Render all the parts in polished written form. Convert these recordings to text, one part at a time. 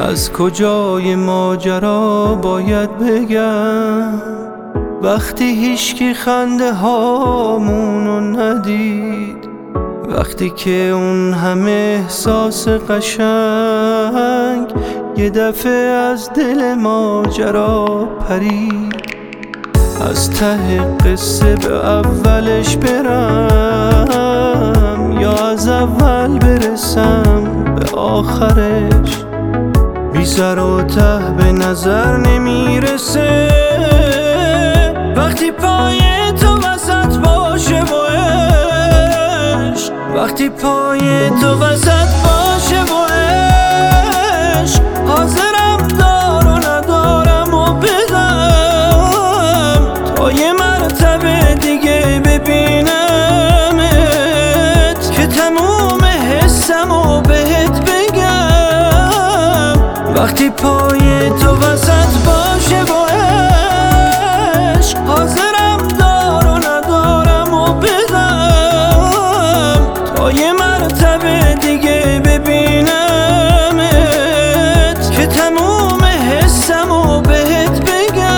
از کجای ماجرا باید بگم وقتی هیچکی خنده هامونو ندید، وقتی که اون همه احساس قشنگ یه دفعه از دل ماجرا پرید. از ته قصه به اولش برم یا از اول برسم به آخرش، بی سر و ته به نظر نمیرسه وقتی پای تو وسط باشه و عشق، وقتی پای تو وسط باشه و عشق، حاضرم دار و ندارم و بدم تا یه مرتبه دیگه ببینمت که تموم حسم و بهت بگم. وقتی پای تو وسط باشه و عشق، حاضرم دار و ندارم و بدم تا یه مرتبه دیگه ببینمت که تموم حسم و بهت بگم.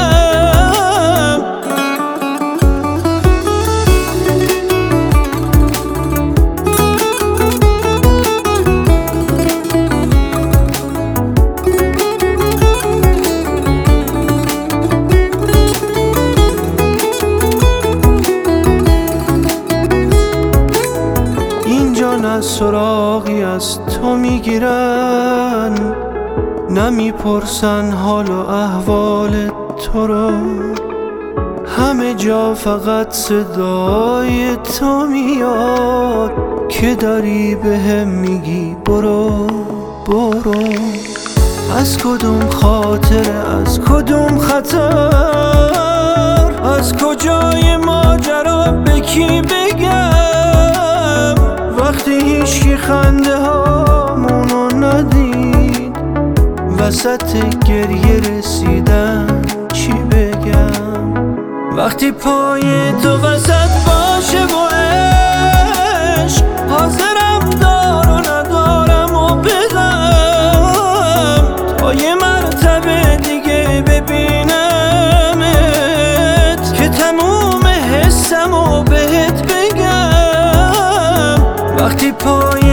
نه سراغی از تو میگیرن، نمیپرسن حال و احوال تو رو، همه جا فقط صدای تو میاد که داری بهم میگی برو برو. از کدوم خاطره، از کدوم خطر، از کجای ماجرا به کی بگم وقتی هیچکی خنده هامونو ندید، وسط گریه رسیدم چی بگم. وقتی پای تو وسط باشه و عشق، حاضرم دار و ندارم و بدم تا یه مرتبه دیگه ببینمت که تموم حسم و بهت بگم. وقتی پای